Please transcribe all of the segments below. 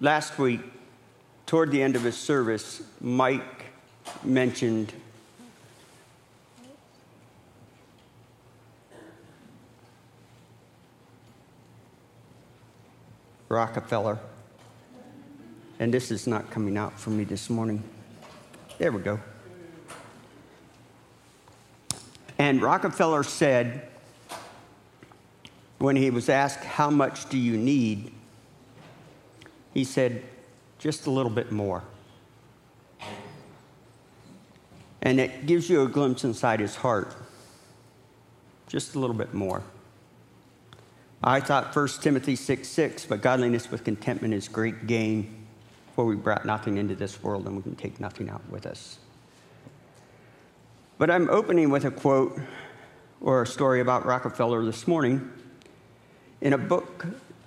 Last week, toward the end of his service, Mike mentioned Rockefeller. And this is not coming out for me this morning. There we go. And Rockefeller said, when he was asked, how much do you need? He said, just a little bit more. And it gives you a glimpse inside his heart. Just a little bit more. I thought 1 Timothy 6:6, but godliness with contentment is great gain, for we brought nothing into this world and we can take nothing out with us. But I'm opening with a quote or a story about Rockefeller this morning in a book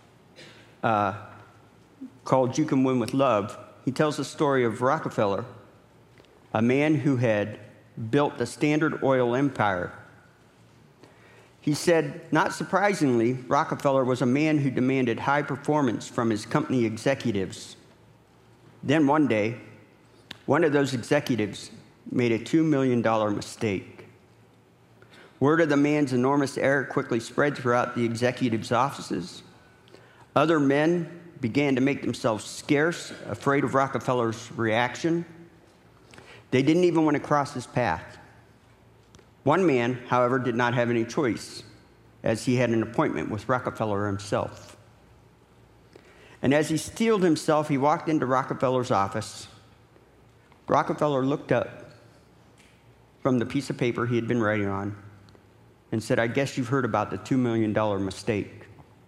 called You Can Win with Love. He tells the story of Rockefeller, a man who had built the Standard Oil empire. He said, not surprisingly, Rockefeller was a man who demanded high performance from his company executives. Then one day, one of those executives made a $2 million mistake. Word of the man's enormous error quickly spread throughout the executive's offices. Other men began to make themselves scarce, afraid of Rockefeller's reaction. They didn't even want to cross his path. One man, however, did not have any choice, as he had an appointment with Rockefeller himself. And as he steeled himself, he walked into Rockefeller's office. Rockefeller looked up from the piece of paper he had been writing on and said, I guess you've heard about the $2 million mistake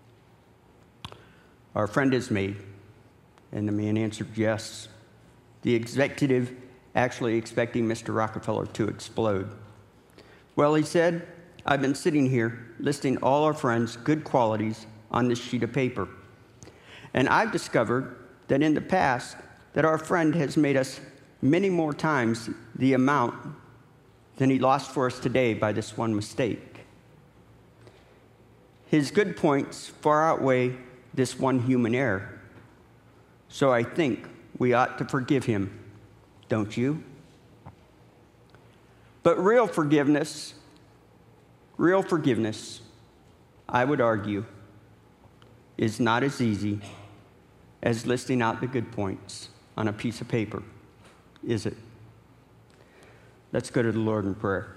our friend has made. And the man answered, yes. The executive actually expecting Mr. Rockefeller to explode. Well, he said, I've been sitting here listing all our friends' good qualities on this sheet of paper. And I've discovered that in the past, that our friend has made us many more times the amount than he lost for us today by this one mistake. His good points far outweigh this one human error. So I think we ought to forgive him, don't you? But real forgiveness, I would argue, is not as easy as listing out the good points on a piece of paper, is it? Let's go to the Lord in prayer.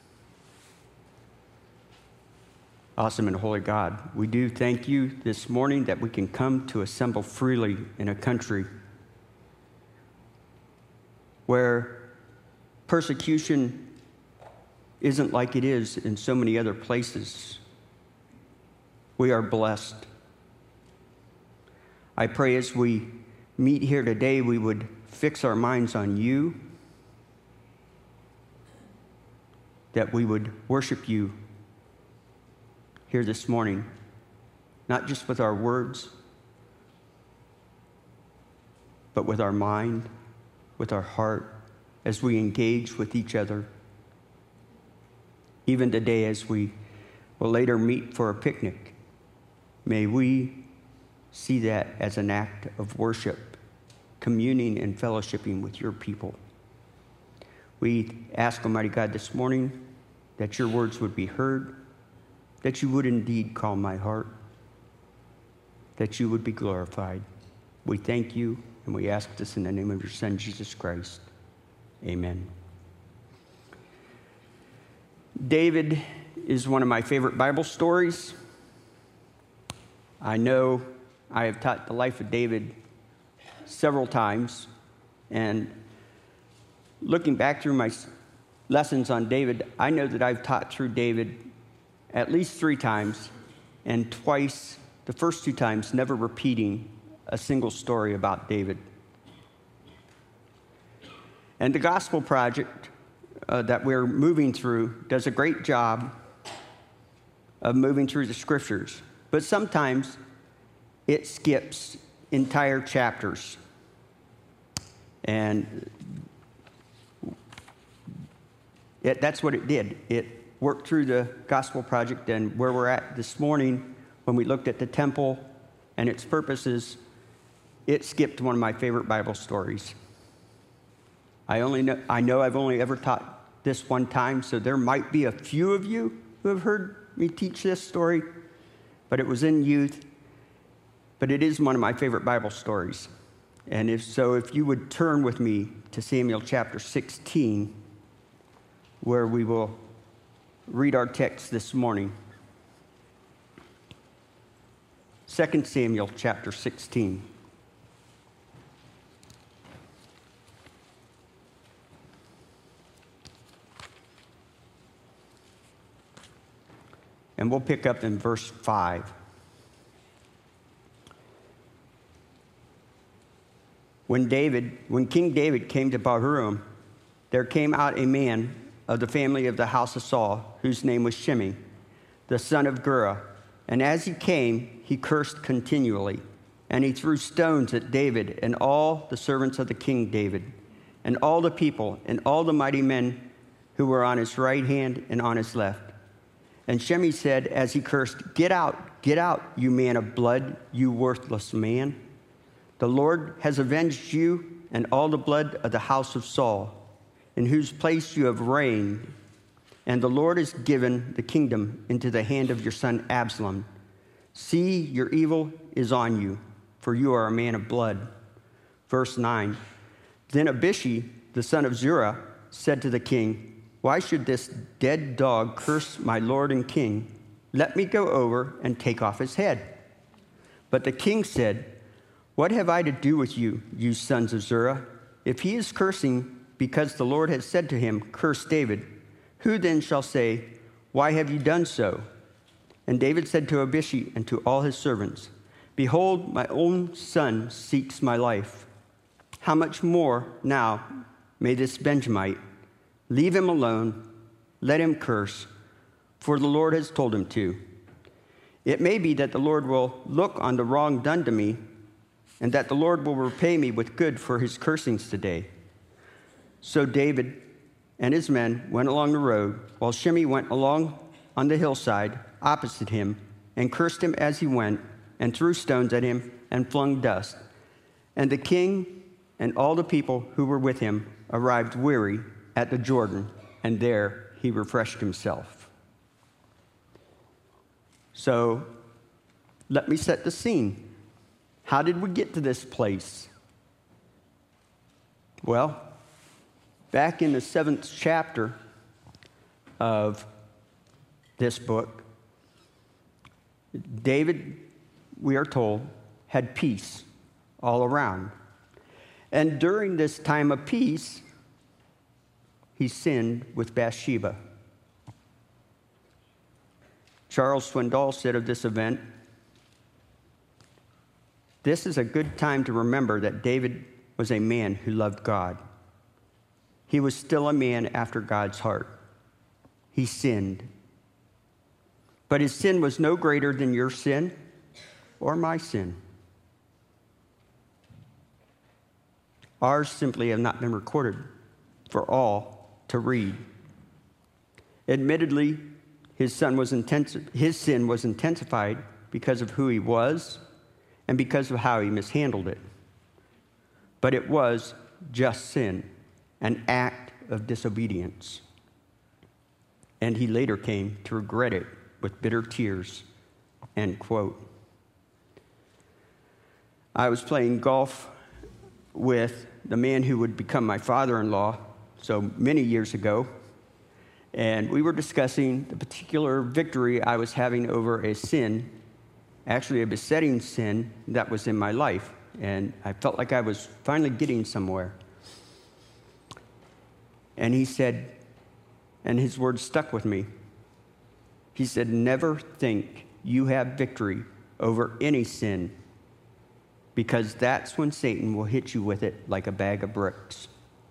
Awesome and holy God, we do thank you this morning that we can come to assemble freely in a country where persecution isn't like it is in so many other places. We are blessed. I pray as we meet here today, we would fix our minds on you, that we would worship you here this morning, not just with our words, but with our mind, with our heart, as we engage with each other. Even today, as we will later meet for a picnic, may we see that as an act of worship, communing and fellowshipping with your people. We ask, Almighty God, this morning that your words would be heard, that you would indeed calm my heart, that you would be glorified. We thank you, and we ask this in the name of your Son, Jesus Christ. Amen. David is one of my favorite Bible stories. I know I have taught the life of David several times, and looking back through my lessons on David, I know that I've taught through David at least 3 times, and twice, the first 2 times, never repeating a single story about David. And the Gospel Project that we're moving through does a great job of moving through the Scriptures, but sometimes it skips entire chapters. And that's what it did. It worked through the Gospel Project, and where we're at this morning, when we looked at the temple and its purposes, it skipped one of my favorite Bible stories. I know I've only ever taught this one time, so there might be a few of you who have heard me teach this story, but it was in youth. But it is one of my favorite Bible stories. And if you would turn with me to Samuel chapter 16, where we will read our text this morning. 2 Samuel chapter 16. And we'll pick up in verse 5. When King David came to Bahurim, there came out a man of the family of the house of Saul, whose name was Shimei, the son of Gera. And as he came, he cursed continually. And he threw stones at David and all the servants of the king David, and all the people, and all the mighty men who were on his right hand and on his left. And Shimei said as he cursed, get out, you man of blood, you worthless man. The Lord has avenged you and all the blood of the house of Saul, in whose place you have reigned. And the Lord has given the kingdom into the hand of your son Absalom. See, your evil is on you, for you are a man of blood. Verse 9. Then Abishai, the son of Zerah, said to the king, why should this dead dog curse my lord and king? Let me go over and take off his head. But the king said, what have I to do with you, you sons of Zerah? If he is cursing because the Lord has said to him, curse David, who then shall say, why have you done so? And David said to Abishai and to all his servants, behold, my own son seeks my life. How much more now may this Benjamite? Leave him alone, let him curse, for the Lord has told him to. It may be that the Lord will look on the wrong done to me, and that the Lord will repay me with good for his cursings today. So David and his men went along the road, while Shimei went along on the hillside opposite him, and cursed him as he went, and threw stones at him, and flung dust. And the king and all the people who were with him arrived weary at the Jordan, and there he refreshed himself. So let me set the scene. How did we get to this place? Well, back in the 7th chapter of this book, David, we are told, had peace all around. And during this time of peace, he sinned with Bathsheba. Charles Swindoll said of this event, this is a good time to remember that David was a man who loved God. He was still a man after God's heart. He sinned. But his sin was no greater than your sin or my sin. Ours simply have not been recorded for all to read. Admittedly, his sin was intensified because of who he was and because of how he mishandled it. But it was just sin, an act of disobedience. And he later came to regret it with bitter tears, end quote. I was playing golf with the man who would become my father-in-law so many years ago, and we were discussing the particular victory I was having over a sin, actually a besetting sin that was in my life, and I felt like I was finally getting somewhere. And he said, and his words stuck with me, he said, never think you have victory over any sin, because that's when Satan will hit you with it like a bag of bricks.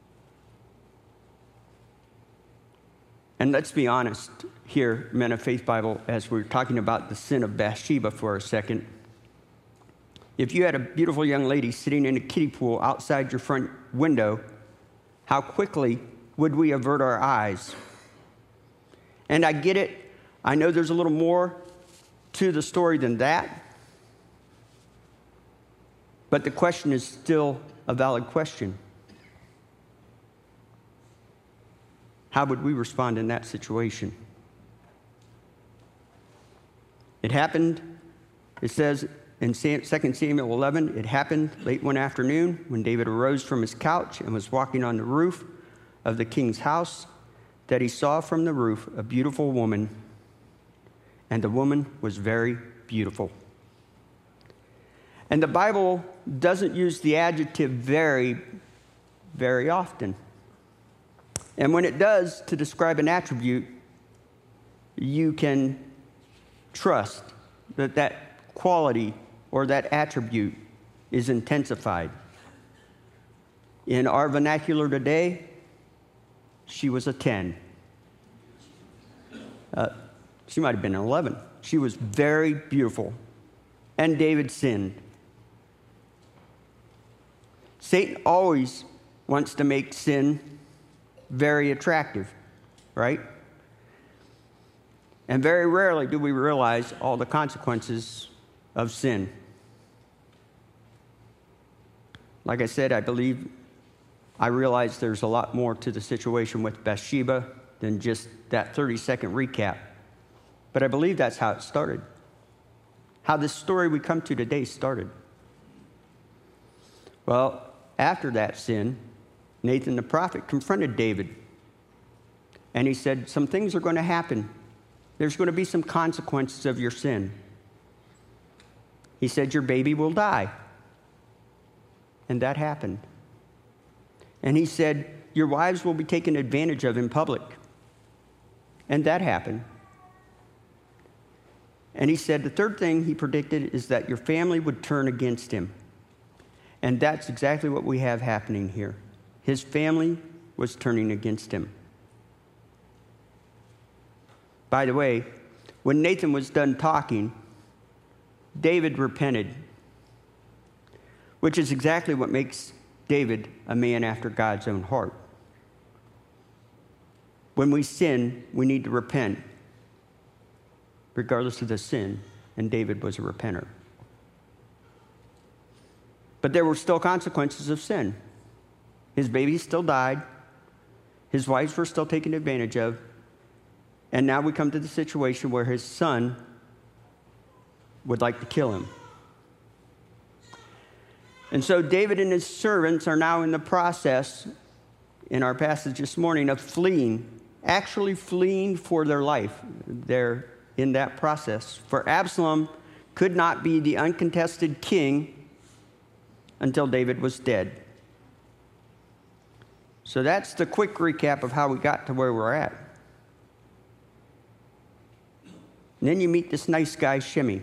And let's be honest here, Men of Faith Bible, as we're talking about the sin of Bathsheba for a second. If you had a beautiful young lady sitting in a kiddie pool outside your front window, how quickly would we avert our eyes? And I get it. I know there's a little more to the story than that. But the question is still a valid question. How would we respond in that situation? It happened, it says in 2 Samuel 11, it happened late one afternoon when David arose from his couch and was walking on the roof of the king's house, that he saw from the roof a beautiful woman, and the woman was very beautiful. And the Bible doesn't use the adjective very, very often. And when it does, to describe an attribute, you can trust that that quality or that attribute is intensified. In our vernacular today, she was a 10. She might have been an 11. She was very beautiful. And David sinned. Satan always wants to make sin very attractive, right? And very rarely do we realize all the consequences of sin. Like I said, I realize there's a lot more to the situation with Bathsheba than just that 30-second recap. But I believe that's how it started. How this story we come to today started. Well, after that sin, Nathan the prophet confronted David. And he said, some things are going to happen. There's going to be some consequences of your sin. He said, your baby will die. And that happened. And he said, your wives will be taken advantage of in public. And that happened. And he said the third thing he predicted is that your family would turn against him. And that's exactly what we have happening here. His family was turning against him. By the way, when Nathan was done talking, David repented, which is exactly what makes David a man after God's own heart. When we sin, we need to repent, regardless of the sin, and David was a repenter. But there were still consequences of sin. His baby still died. His wives were still taken advantage of. And now we come to the situation where his son would like to kill him. And so David and his servants are now in the process, in our passage this morning, of fleeing, actually fleeing for their life. They're in that process. For Absalom could not be the uncontested king until David was dead. So that's the quick recap of how we got to where we're at. And then you meet this nice guy, Shimei.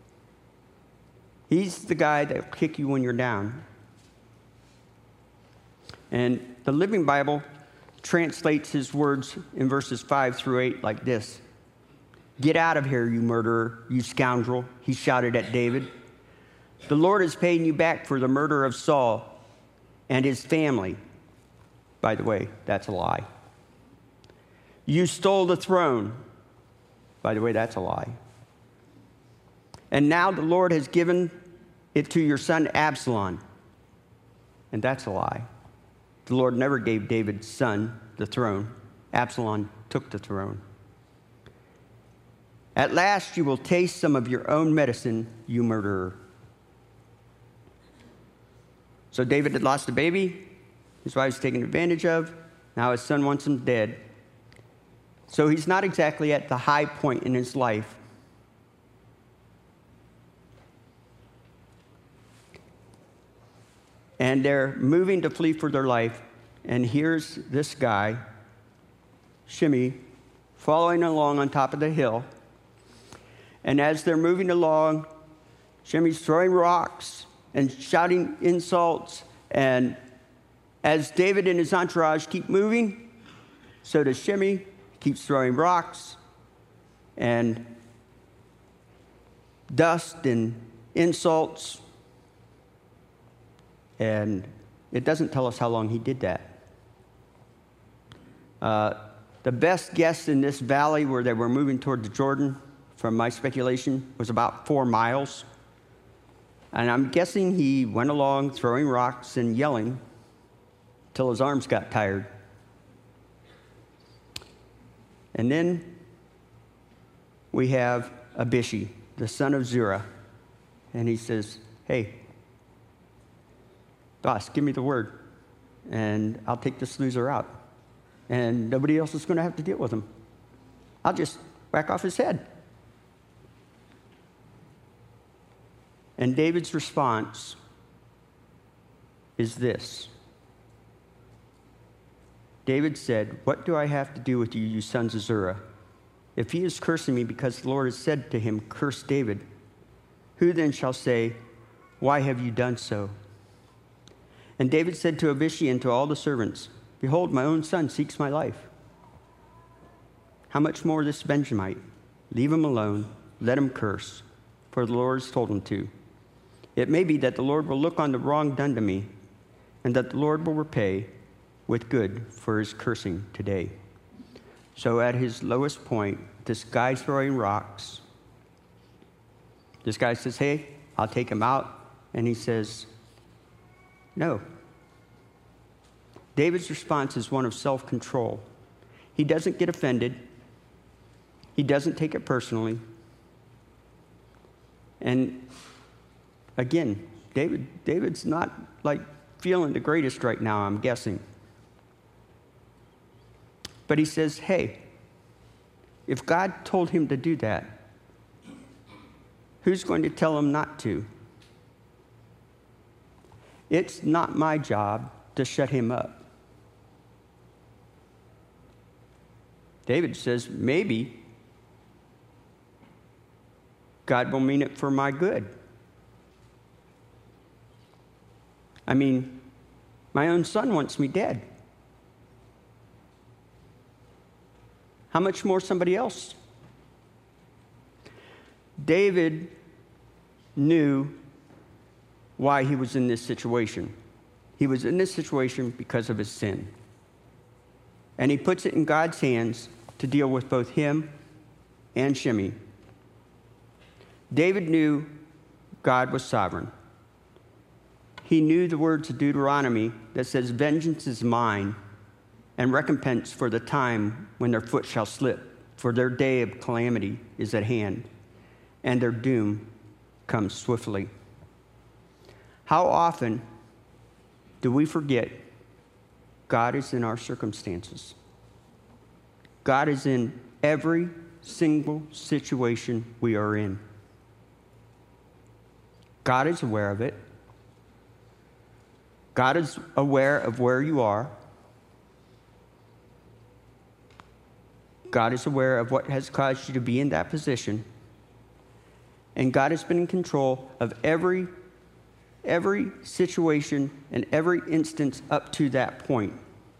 He's the guy that will kick you when you're down. And the Living Bible translates his words in verses 5 through 8 like this. Get out of here, you murderer, you scoundrel, he shouted at David. The Lord is paying you back for the murder of Saul and his family. By the way, that's a lie. You stole the throne. By the way, that's a lie. And now the Lord has given it to your son Absalom. And that's a lie. The Lord never gave David's son the throne. Absalom took the throne. At last you will taste some of your own medicine, you murderer. So David had lost a baby. His wife was taken advantage of. Now his son wants him dead. So he's not exactly at the high point in his life. And they're moving to flee for their life. And here's this guy, Shimei, following along on top of the hill. And as they're moving along, Shimei's throwing rocks and shouting insults. And as David and his entourage keep moving, so does Shimei. Keeps throwing rocks and dust and insults. And it doesn't tell us how long he did that. The best guess in this valley where they were moving toward the Jordan, from my speculation, was about 4 miles. And I'm guessing he went along throwing rocks and yelling till his arms got tired. And then we have Abishi, the son of Zerah. And he says, hey, boss, give me the word, and I'll take this loser out. And nobody else is going to have to deal with him. I'll just whack off his head. And David's response is this. David said, what do I have to do with you, you sons of Zerah? If he is cursing me because the Lord has said to him, curse David, who then shall say, why have you done so? And David said to Abishai and to all the servants, behold, my own son seeks my life. How much more this Benjamite? Leave him alone, let him curse, for the Lord has told him to. It may be that the Lord will look on the wrong done to me, and that the Lord will repay with good for his cursing today. So at his lowest point, this guy throwing rocks, this guy says, hey, I'll take him out. And he says, no. David's response is one of self-control. He doesn't get offended. He doesn't take it personally. And again, David's not like feeling the greatest right now, I'm guessing. But he says, hey, if God told him to do that, who's going to tell him not to? It's not my job to shut him up. David says, maybe God will mean it for my good. I mean, my own son wants me dead. How much more somebody else? David knew why he was in this situation. He was in this situation because of his sin. And he puts it in God's hands to deal with both him and Shimei. David knew God was sovereign. He knew the words of Deuteronomy that says, vengeance is mine, and recompense for the time when their foot shall slip, for their day of calamity is at hand, and their doom comes swiftly. How often do we forget God is in our circumstances? God is in every single situation we are in. God is aware of it. God is aware of where you are. God is aware of what has caused you to be in that position. And God has been in control of every situation and every instance up to that point.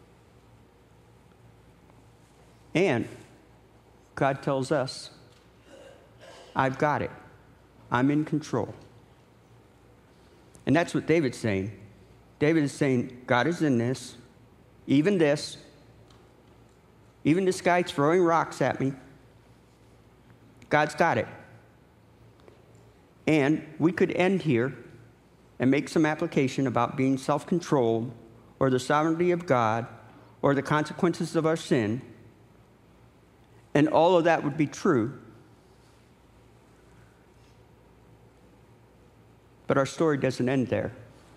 And God tells us, I've got it. I'm in control. And that's what David's saying. David is saying, God is in this, even this guy throwing rocks at me. God's got it. And we could end here and make some application about being self-controlled or the sovereignty of God or the consequences of our sin. And all of that would be true. But our story doesn't end there.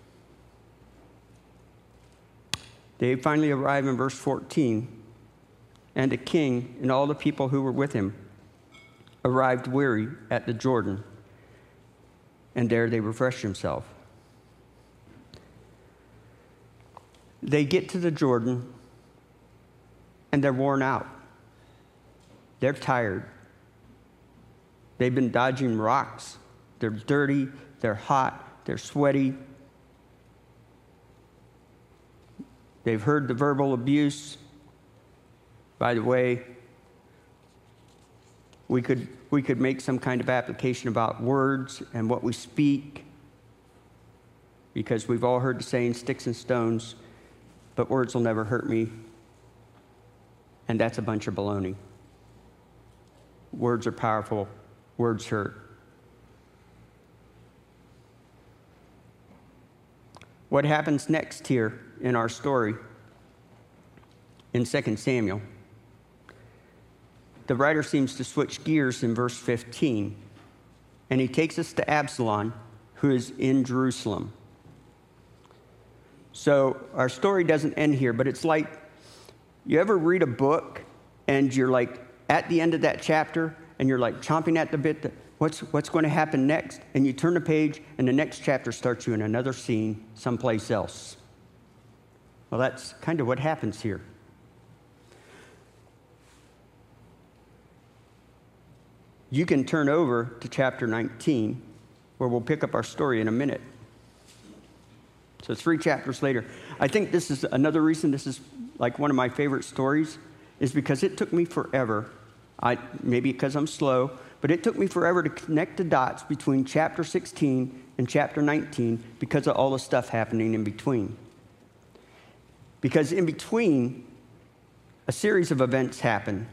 They finally arrive in verse 14, and the king and all the people who were with him arrived weary at the Jordan, and there they refreshed themselves. They get to the Jordan, and they're worn out. They're tired. They've been dodging rocks. They're dirty, they're hot, they're sweaty. They've heard the verbal abuse. By the way, we could make some kind of application about words and what we speak, because we've all heard the saying, sticks and stones, but words will never hurt me. And that's a bunch of baloney. Words are powerful. Words hurt. what happens next here in our story in 2 Samuel. The writer seems to switch gears in verse 15, and he takes us to Absalom, who is in Jerusalem. So our story doesn't end here, but it's like, you ever read a book and you're like at the end of that chapter and you're like chomping at the bit that what's going to happen next? And you turn the page and the next chapter starts you in another scene someplace else. Well, that's kind of what happens here. You can turn over to chapter 19, where we'll pick up our story in a minute. So 3 chapters later. I think this is another reason this is like one of my favorite stories, is because it took me forever. Maybe because I'm slow, but it took me forever to connect the dots between chapter 16 and chapter 19 because of all the stuff happening in between. Because in between, a series of events happen.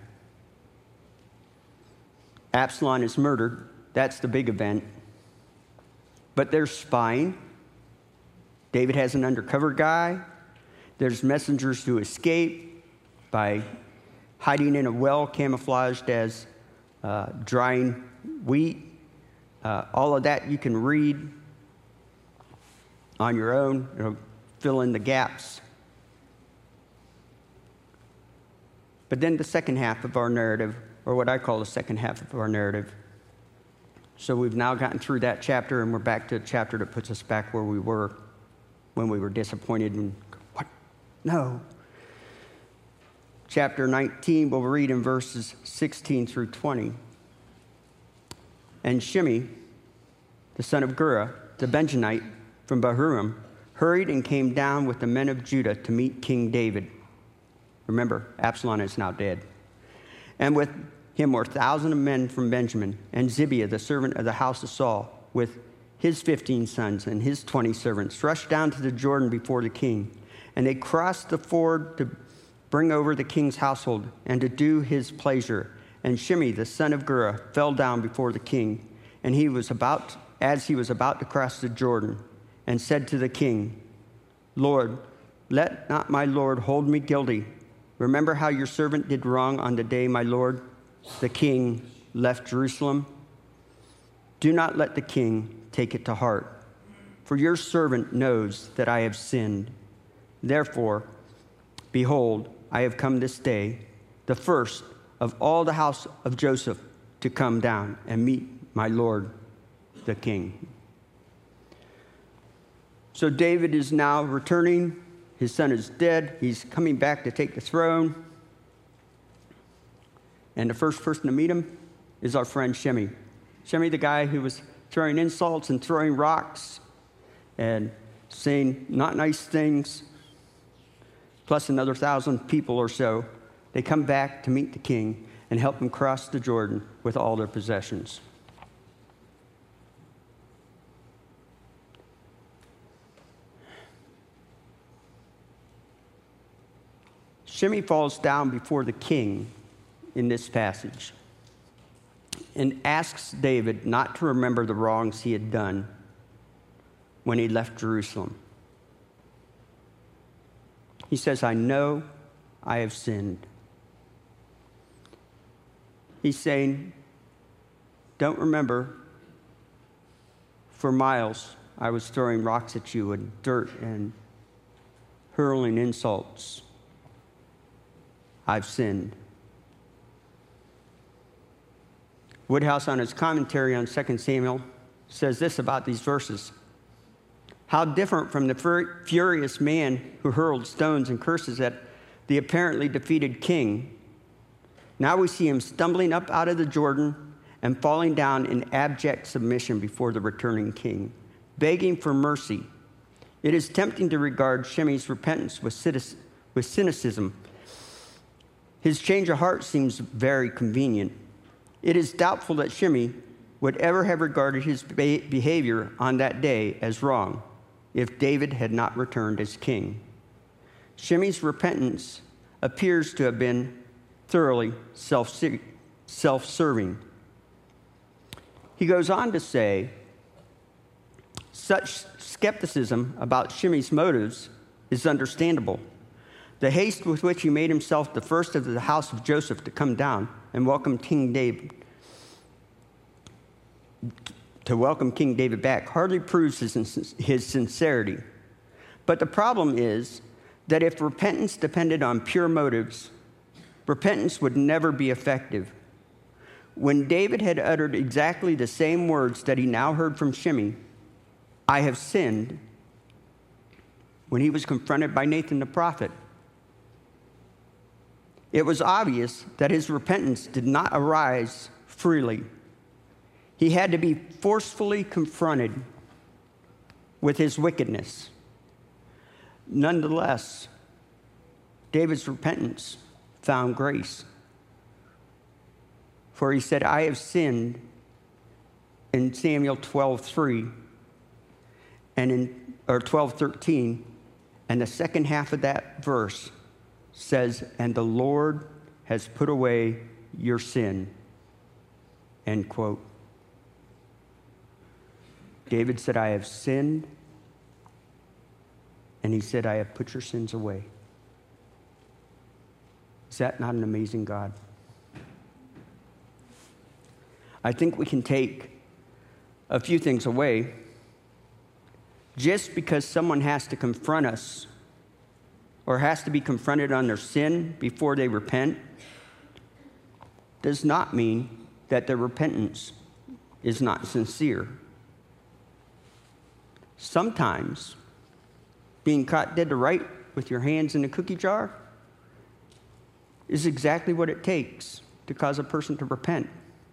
Absalom is murdered. That's the big event. But there's spying. David has an undercover guy. There's messengers to escape by hiding in a well camouflaged as drying wheat. All of that you can read on your own. It'll fill in the gaps. But then the second half of our narrative, or what I call the second half of our narrative. So we've now gotten through that chapter, and we're back to a chapter that puts us back where we were when we were disappointed and, what? No. Chapter 19, we'll read in verses 16 through 20. And Shimei, the son of Gera, the Benjamite from Bahurim, hurried and came down with the men of Judah to meet King David. Remember, Absalom is now dead. And with him were 1,000 men from Benjamin, and Zibiah, the servant of the house of Saul, with his 15 sons and his 20 servants, rushed down to the Jordan before the king. And they crossed the ford to bring over the king's household and to do his pleasure. And Shimei, the son of Gera, fell down before the king. And as he was about to cross the Jordan, and said to the king, Lord, let not my lord hold me guilty. Remember how your servant did wrong on the day my lord, the king, left Jerusalem? Do not let the king take it to heart, for your servant knows that I have sinned. Therefore, behold, I have come this day, the first of all the house of Joseph, to come down and meet my lord, the king. So David is now returning. His son is dead. He's coming back to take the throne. And the first person to meet him is our friend Shimei. Shimei, the guy who was throwing insults and throwing rocks and saying not nice things, plus another 1,000 people or so. They come back to meet the king and help him cross the Jordan with all their possessions. Shimei falls down before the king in this passage and asks David not to remember the wrongs he had done when he left Jerusalem. He says, I know I have sinned. He's saying, don't remember, for miles I was throwing rocks at you and dirt and hurling insults. I've sinned. Woodhouse, on his commentary on 2 Samuel, says this about these verses. How different from the furious man who hurled stones and curses at the apparently defeated king. Now we see him stumbling up out of the Jordan and falling down in abject submission before the returning king, begging for mercy. It is tempting to regard Shimei's repentance with cynicism. His change of heart seems very convenient. It is doubtful that Shimei would ever have regarded his behavior on that day as wrong if David had not returned as king. Shimei's repentance appears to have been thoroughly self-serving. He goes on to say, such skepticism about Shimei's motives is understandable. The haste with which he made himself the first of the house of Joseph to come down and welcome King David back hardly proves his sincerity. But the problem is that if repentance depended on pure motives, repentance would never be effective. When David had uttered exactly the same words that he now heard from Shimei, "I have sinned," when he was confronted by Nathan the prophet, it was obvious that his repentance did not arise freely. He had to be forcefully confronted with his wickedness. Nonetheless, David's repentance found grace. For he said, "I have sinned," in Samuel 12:3 or 12:13, and the second half of that verse says, "And the Lord has put away your sin," end quote. David said, "I have sinned," and he said, "I have put your sins away." Is that not an amazing God? I think we can take a few things away. Just because someone has to confront us or has to be confronted on their sin before they repent does not mean that their repentance is not sincere. Sometimes being caught dead to right with your hands in a cookie jar is exactly what it takes to cause a person to repent.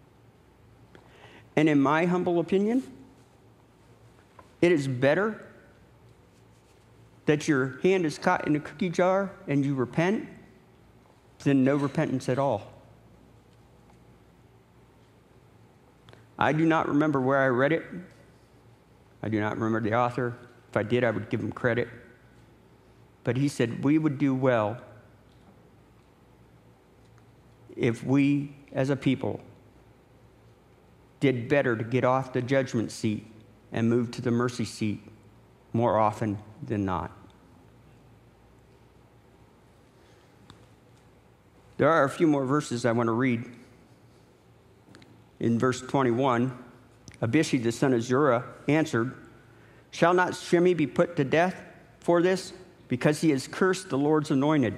And in my humble opinion, it is better that your hand is caught in a cookie jar and you repent than no repentance at all. I do not remember where I read it. I do not remember the author. If I did, I would give him credit. But he said, we would do well if we, as a people, did better to get off the judgment seat and move to the mercy seat more often than not. There are a few more verses I want to read. In verse 21, Abishai the son of Zeruiah answered, "Shall not Shimei be put to death for this? Because he has cursed the Lord's anointed."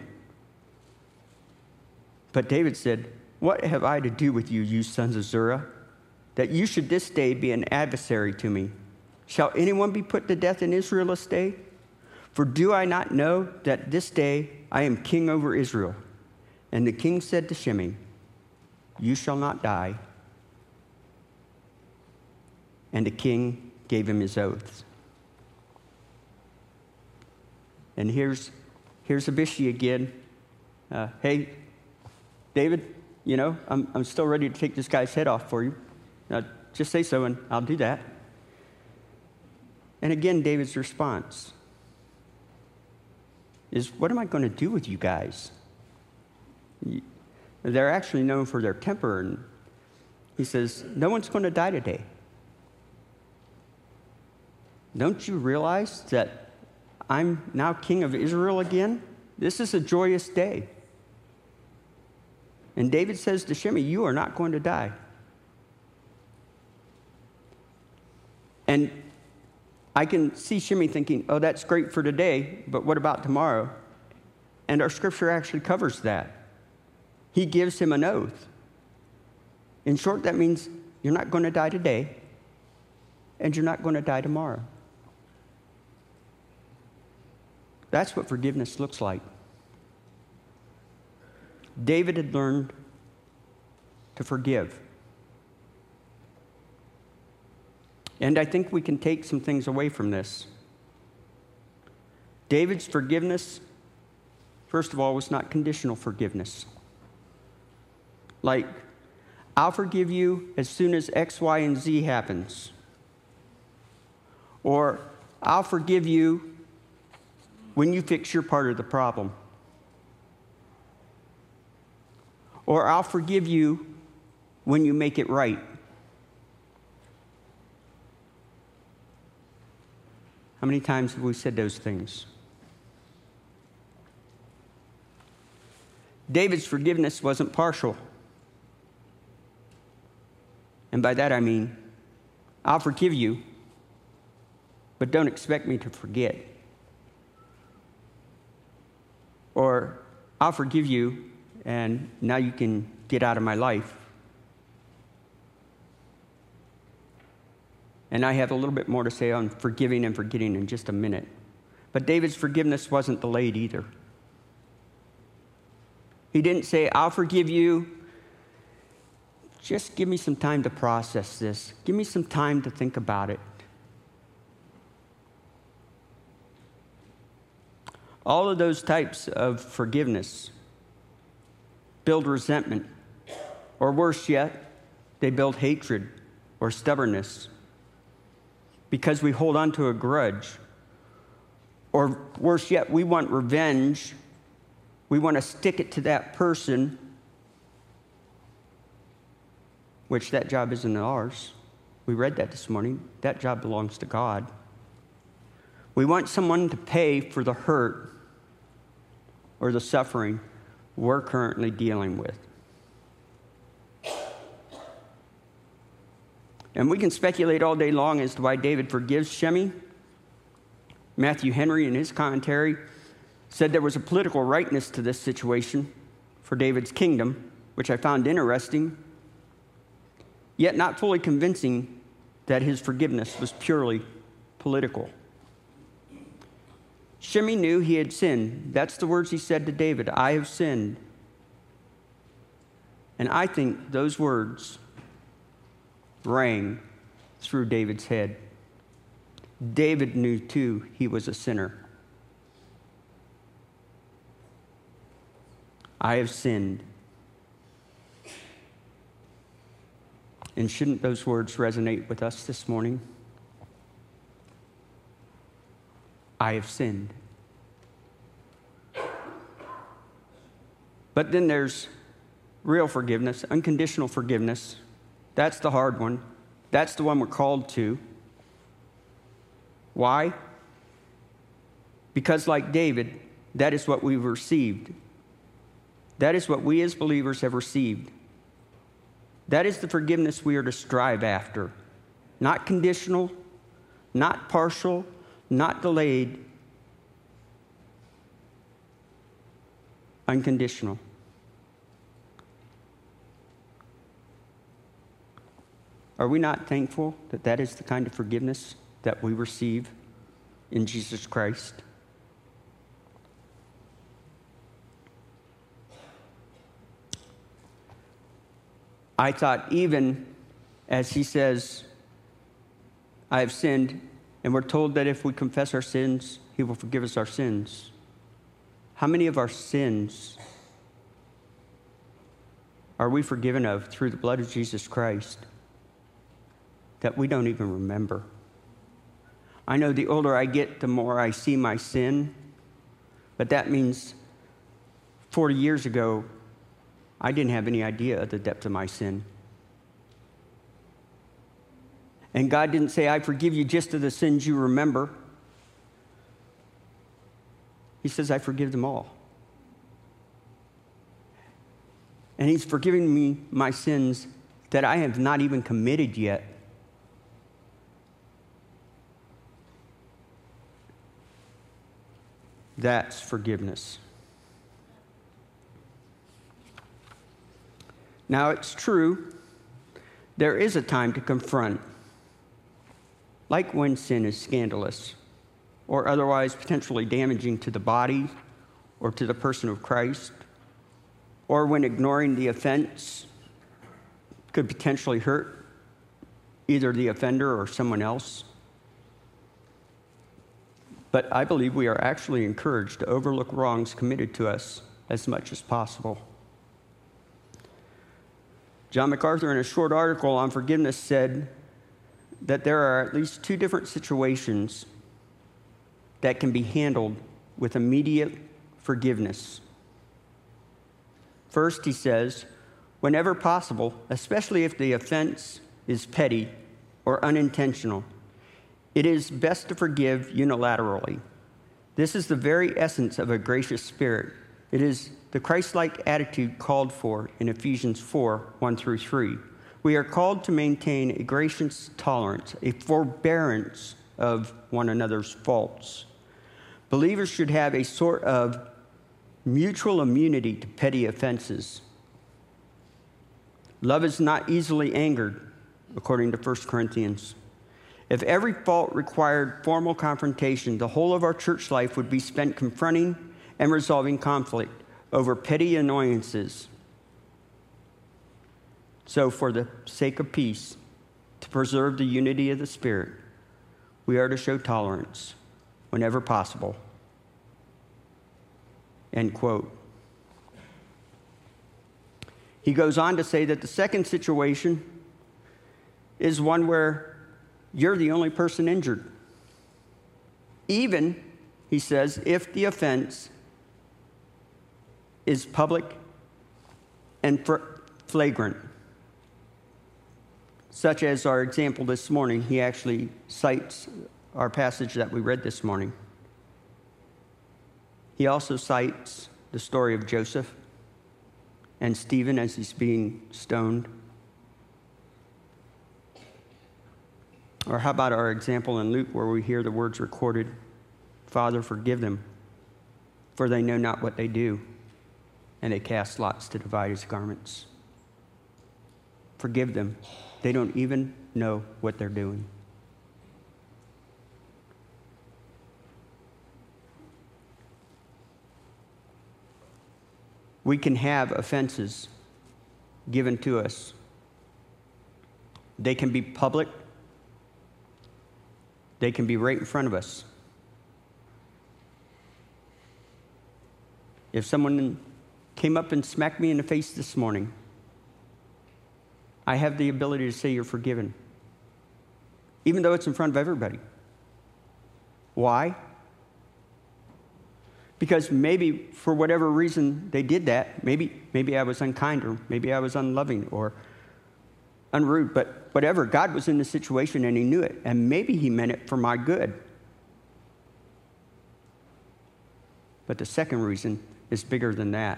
But David said, "What have I to do with you, you sons of Zeruiah, that you should this day be an adversary to me? Shall anyone be put to death in Israel this day? For do I not know that this day I am king over Israel?" And the king said to Shimei, "You shall not die." And the king gave him his oaths. And here's Abishai again. Hey, David, I'm still ready to take this guy's head off for you. Just say so, and I'll do that. And again, David's response is, "What am I going to do with you guys?" They're actually known for their temper, and he says, "No one's going to die today. Don't you realize that I'm now king of Israel again? This is a joyous day." And David says to Shimei, "You are not going to die." And I can see Shimei thinking, "Oh, that's great for today, but what about tomorrow?" And our scripture actually covers that. He gives him an oath. In short, that means you're not going to die today, and you're not going to die tomorrow. That's what forgiveness looks like. David had learned to forgive. And I think we can take some things away from this. David's forgiveness, first of all, was not conditional forgiveness. Like, I'll forgive you as soon as X, Y, and Z happens. Or, I'll forgive you when you fix your part of the problem. Or, I'll forgive you when you make it right. How many times have we said those things? David's forgiveness wasn't partial. And by that I mean, I'll forgive you, but don't expect me to forget. Or, I'll forgive you, and now you can get out of my life. And I have a little bit more to say on forgiving and forgetting in just a minute. But David's forgiveness wasn't delayed either. He didn't say, I'll forgive you. Just give me some time to process this. Give me some time to think about it. All of those types of forgiveness build resentment, or worse yet, they build hatred or stubbornness because we hold on to a grudge. Or worse yet, we want revenge. We want to stick it to that person, which that job isn't ours. We read that this morning. That job belongs to God. We want someone to pay for the hurt or the suffering we're currently dealing with. And we can speculate all day long as to why David forgives Shimei. Matthew Henry, in his commentary, said there was a political rightness to this situation for David's kingdom, which I found interesting, yet not fully convincing that his forgiveness was purely political. Shimei knew he had sinned. That's the words he said to David, I have sinned. And I think those words rang through David's head. David knew, too, he was a sinner. I have sinned. And shouldn't those words resonate with us this morning? I have sinned. But then there's real forgiveness, unconditional forgiveness. That's the hard one. That's the one we're called to. Why? Because like David, that is what we've received. That is what we as believers have received. That is the forgiveness we are to strive after. Not conditional, not partial, not delayed. Unconditional. Are we not thankful that that is the kind of forgiveness that we receive in Jesus Christ? I thought even as he says, I have sinned, and we're told that if we confess our sins, he will forgive us our sins. How many of our sins are we forgiven of through the blood of Jesus Christ that we don't even remember? I know the older I get, the more I see my sin, but that means 40 years ago, I didn't have any idea of the depth of my sin. And God didn't say, I forgive you just of the sins you remember. He says, I forgive them all. And he's forgiving me my sins that I have not even committed yet. That's forgiveness. Now, it's true, there is a time to confront, like when sin is scandalous or otherwise potentially damaging to the body or to the person of Christ, or when ignoring the offense could potentially hurt either the offender or someone else. But I believe we are actually encouraged to overlook wrongs committed to us as much as possible. John MacArthur, in a short article on forgiveness, said that there are at least two different situations that can be handled with immediate forgiveness. First, he says, whenever possible, especially if the offense is petty or unintentional, It is best to forgive unilaterally. This is the very essence of a gracious spirit. It is the Christ-like attitude called for in Ephesians 4:1-3. We are called to maintain a gracious tolerance, a forbearance of one another's faults. Believers should have a sort of mutual immunity to petty offenses. Love is not easily angered, according to 1 Corinthians. If every fault required formal confrontation, the whole of our church life would be spent confronting and resolving conflict over petty annoyances. So, for the sake of peace, to preserve the unity of the Spirit, we are to show tolerance whenever possible. End quote. He goes on to say that the second situation is one where you're the only person injured. Even, he says, if the offense is public and flagrant. Such as our example this morning, he actually cites our passage that we read this morning. He also cites the story of Joseph and Stephen as he's being stoned. Or how about our example in Luke where we hear the words recorded, "Father, forgive them, for they know not what they do." And they cast lots to divide his garments. Forgive them. They don't even know what they're doing. We can have offenses given to us. They can be public. They can be right in front of us. If someone came up and smacked me in the face this morning, I have the ability to say you're forgiven, even though it's in front of everybody. Why? Because maybe for whatever reason they did that, maybe I was unkind or maybe I was unloving or unrude, but whatever, God was in the situation and he knew it, and maybe he meant it for my good. But the second reason is bigger than that.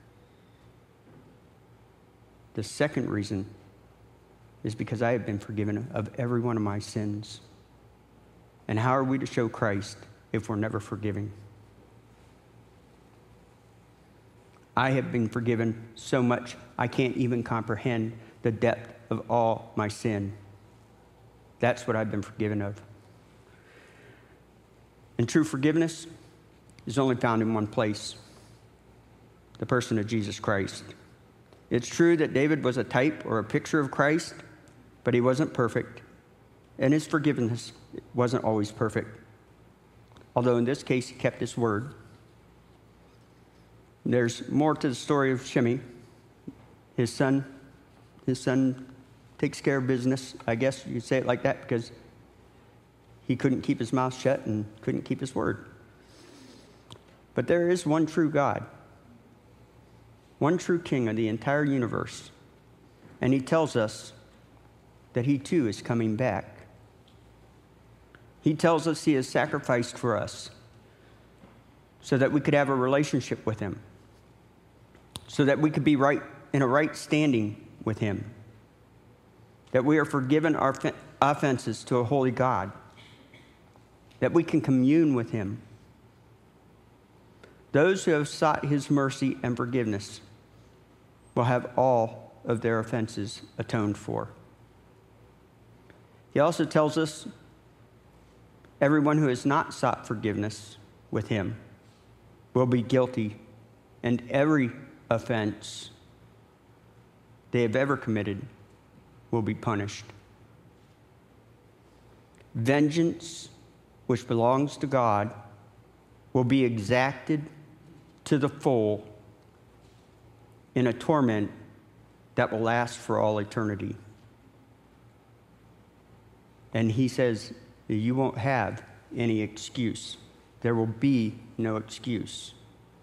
The second reason is because I have been forgiven of every one of my sins. And how are we to show Christ if we're never forgiving? I have been forgiven so much I can't even comprehend the depth of all my sin. That's what I've been forgiven of. And true forgiveness is only found in one place: the person of Jesus Christ. It's true that David was a type or a picture of Christ, but he wasn't perfect, and his forgiveness wasn't always perfect. Although in this case, he kept his word. There's more to the story of Shimei. His son takes care of business. I guess you'd say it like that because he couldn't keep his mouth shut and couldn't keep his word. But there is one true God, one true King of the entire universe, and he tells us that he too is coming back. He tells us he has sacrificed for us so that we could have a relationship with him, so that we could be right in a right standing with him, that we are forgiven our offenses to a holy God, that we can commune with him. Those who have sought his mercy and forgiveness will have all of their offenses atoned for. He also tells us everyone who has not sought forgiveness with him will be guilty, and every offense they have ever committed will be punished. Vengeance, which belongs to God, will be exacted to the full in a torment that will last for all eternity. And he says that you won't have any excuse. There will be no excuse.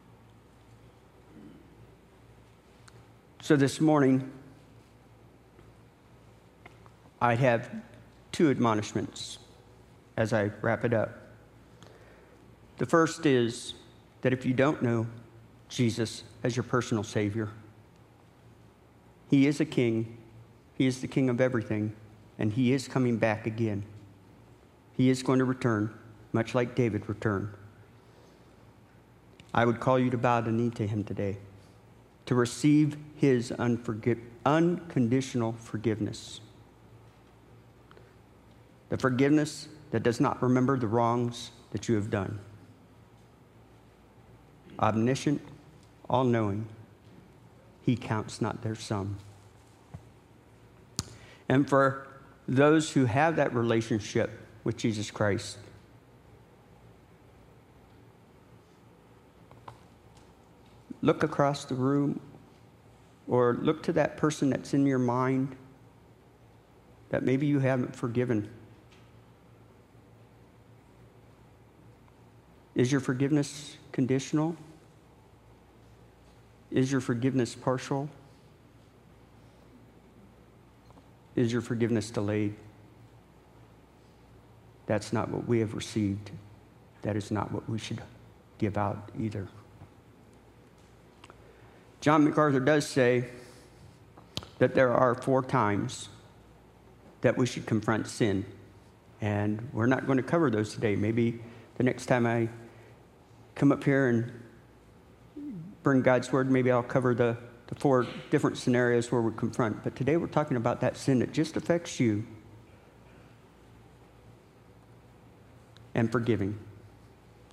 So this morning, I have two admonishments as I wrap it up. The first is that if you don't know Jesus as your personal Savior, He is a king. He is the king of everything, and He is coming back again. He is going to return, much like David returned. I would call you to bow the knee to Him today, to receive His unconditional forgiveness. The forgiveness that does not remember the wrongs that you have done. Omniscient, all-knowing, He counts not their sum. And for those who have that relationship with Jesus Christ, look across the room or look to that person that's in your mind that maybe you haven't forgiven. Is your forgiveness conditional? Is your forgiveness partial? Is your forgiveness delayed? That's not what we have received. That is not what we should give out either. John MacArthur does say that there are 4 times that we should confront sin. And we're not going to cover those today. Maybe the next time I come up here and bring God's word, maybe I'll cover the 4 different scenarios where we confront. But today we're talking about that sin that just affects you and forgiving.